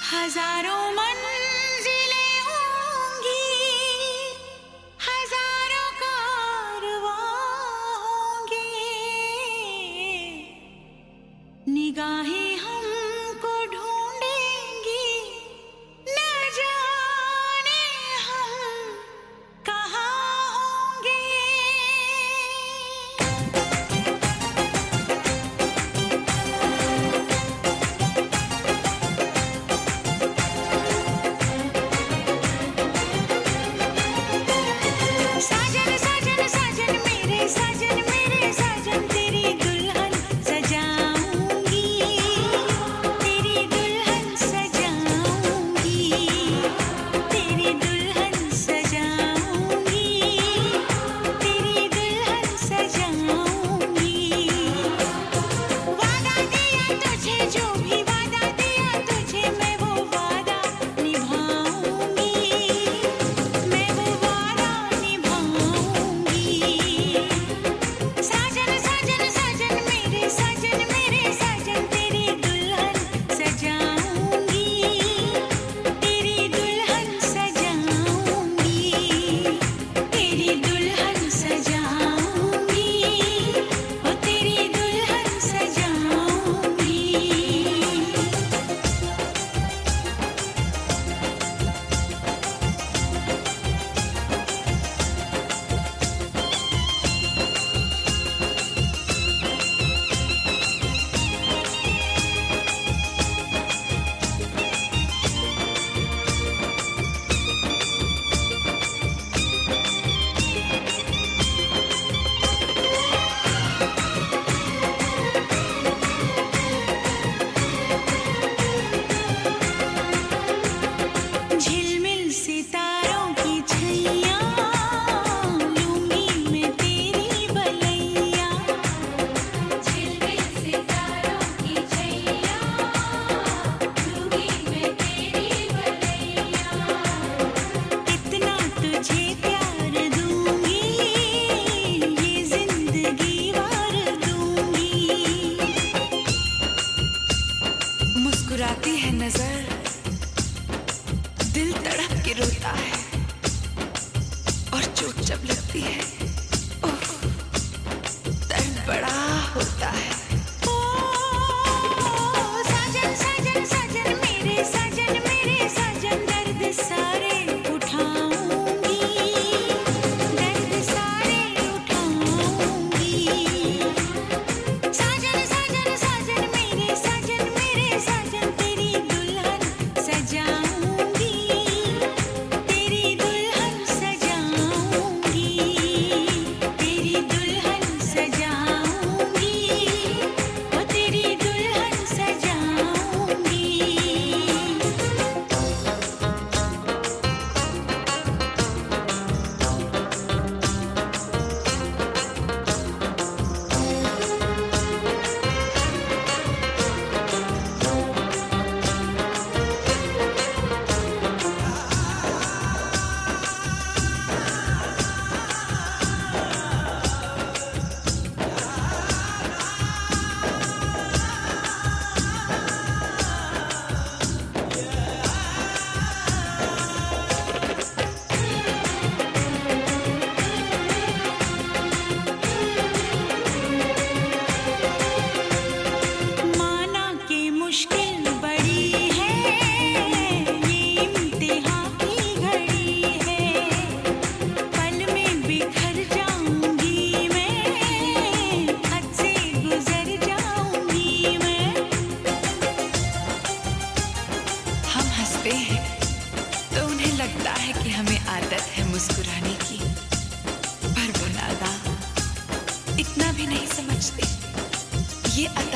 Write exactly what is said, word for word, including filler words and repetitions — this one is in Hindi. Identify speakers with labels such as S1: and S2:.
S1: हजारों मंजिलें होंगी, हजारों कारवां होंगे, निगाहें हमको ढूंढेंगी, न जाने हम कहाँ होंगे। साजन साजन साजन मेरे साजन मेरे साजन तेरी दुल्हन सजाऊंगी, तेरी दुल्हन सजाऊंगी, तेरी दुल्हन सजाऊंगी, तेरी दुल्हन सजाऊंगी। वादा दिया तुझे, जो भी वादा दिया तुझे, मैं वो वादा निभाऊंगी, मैं वो वादा निभाऊंगी। साजन साजन साजन मेरे साजन मेरे साजन तेरी दुल्हन सजाऊंगी, तेरी दुल्हन सजाऊंगी, तेरी दुल्हन सजाऊंगी, ओ तेरी दुल्हन सजाऊंगी। झिलमिल सितारों की छैया, लूंगी मैं तेरी बलैया, झिलमिल सितारों की छैया, लूंगी मैं तेरी बलैया। कितना तुझे प्यार दूंगी, ये जिंदगी वार दूंगी। मुस्कुराती है नजर, दिल तड़प के रोता है, और चोट जब लगती है, ओह, दर्द बड़ा होता है। ओ साजन साजन साजन मेरे साजन मेरे साजन दर्द सारे उठाऊंगी, दर्द सारे उठाऊंगी। साजन साजन साजन मेरे साजन मेरे साजन तेरी दुल्हन सजाऊंगी, तेरी दुल्हन सजाऊंगी, तेरी दुल्हन सजाऊंगी, ओ तेरी दुल्हन सजाऊंगी। माना कि मुश्किल बड़ी है, ये इम्तिहान की घड़ी है, पल में बिखर जाऊंगी मैं, हद से गुजर जाऊंगी मैं। हम हंसते हैं तो उन्हें लगता है कि हमें आदत है मुस्कुराने की, पर वो नादान इतना भी नहीं समझते, ये